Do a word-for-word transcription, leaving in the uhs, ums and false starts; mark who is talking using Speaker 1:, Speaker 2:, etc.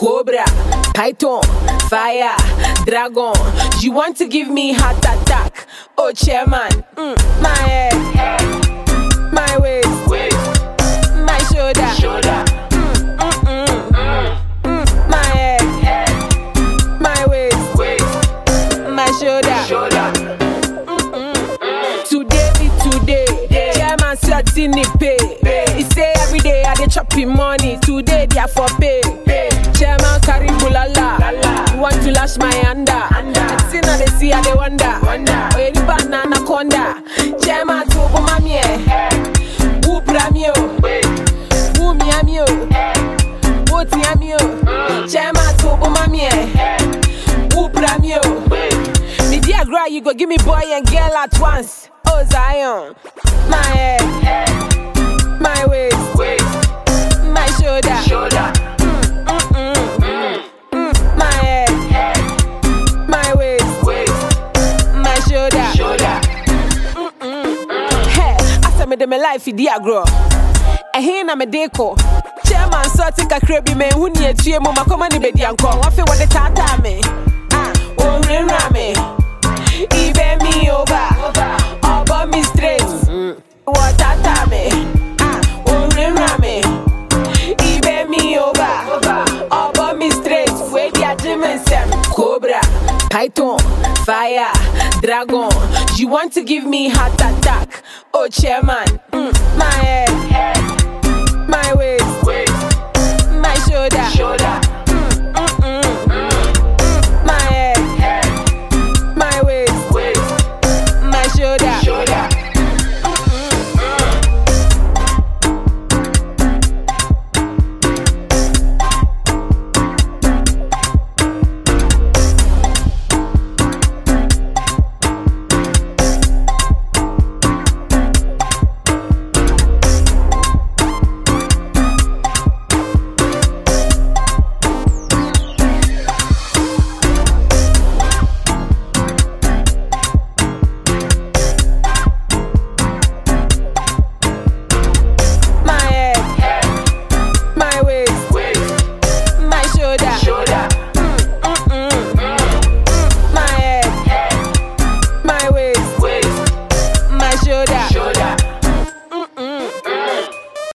Speaker 1: Cobra, Python, fire, dragon. You want to give me heart attack? Oh, chairman, mm, my head, my waist, my shoulder, shoulder. Mm, mm, mm, mm. Mm, my head, my waist, my shoulder, shoulder. Mm, mm. Today be today, chairman certain pay. He say every day I dey chopping money. Today they are for pay. Chairman carry bulala. You want to lash my under? See now they see how they wonder. Oh, you banana anaconda. Chairman to bomamie. Who bramio? Who miamio? Who tiamio? Chairman to bomamie. Who bramio? Me dear girl, you go give me boy and girl at once. Oh Zion, my head, my waist, my shoulder, shoulder. Mm, mm, mm. Mm, my head, my waist, my shoulder, shoulder. Mm, mm, mm. Hey, after me de me life dear girl. Eh here na me deko. Chairman so take a crabby man who near to mo makoma ni bedi anko. Wa fe what the tata me. Ah, oh rinra me. Ibe me over. Obo me straight. What tata me. Ah, oh rinra me. Ibe me over. Obo me straight. Where the German sem. Cobra, Python, fire, dragon. You want to give me heart attack? Oh chairman, mm, my head, my waist, my shoulder, shoulder.